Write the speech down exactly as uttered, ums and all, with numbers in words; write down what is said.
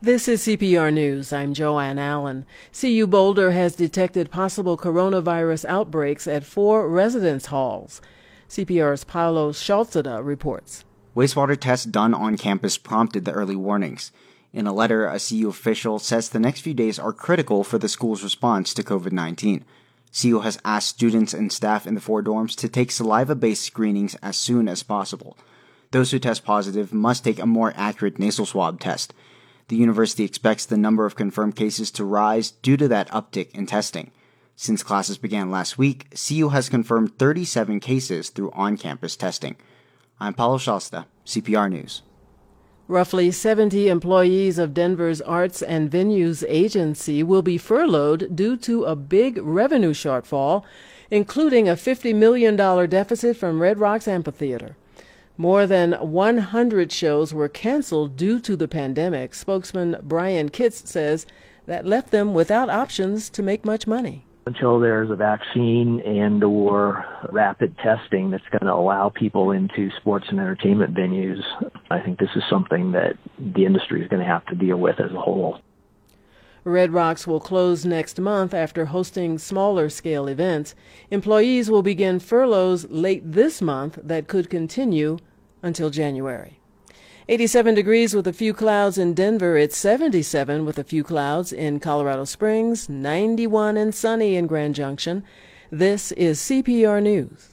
This is C P R News. I'm Joanne Allen. C U Boulder has detected possible coronavirus outbreaks at four residence halls. C P R's Paolo Schalzada reports. Wastewater tests done on campus prompted the early warnings. In a letter, a C U official says the next few days are critical for the school's response to COVID nineteen. C U has asked students and staff in the four dorms to take saliva-based screenings as soon as possible. Those who test positive must take a more accurate nasal swab test. The university expects the number of confirmed cases to rise due to that uptick in testing. Since classes began last week, C U has confirmed thirty-seven cases through on-campus testing. I'm Paolo Schalzada, C P R News. Roughly seventy employees of Denver's Arts and Venues Agency will be furloughed due to a big revenue shortfall, including a fifty million dollars deficit from Red Rocks Amphitheater. More than one hundred shows were canceled due to the pandemic. Spokesman Brian Kitts says that left them without options to make much money. Until there's a vaccine and or rapid testing that's going to allow people into sports and entertainment venues, I think this is something that the industry is going to have to deal with as a whole. Red Rocks will close next month after hosting smaller-scale events. Employees will begin furloughs late this month that could continue until January. eighty-seven degrees with a few clouds in Denver. It's seventy-seven with a few clouds in Colorado Springs, ninety-one and sunny in Grand Junction. This is C P R News.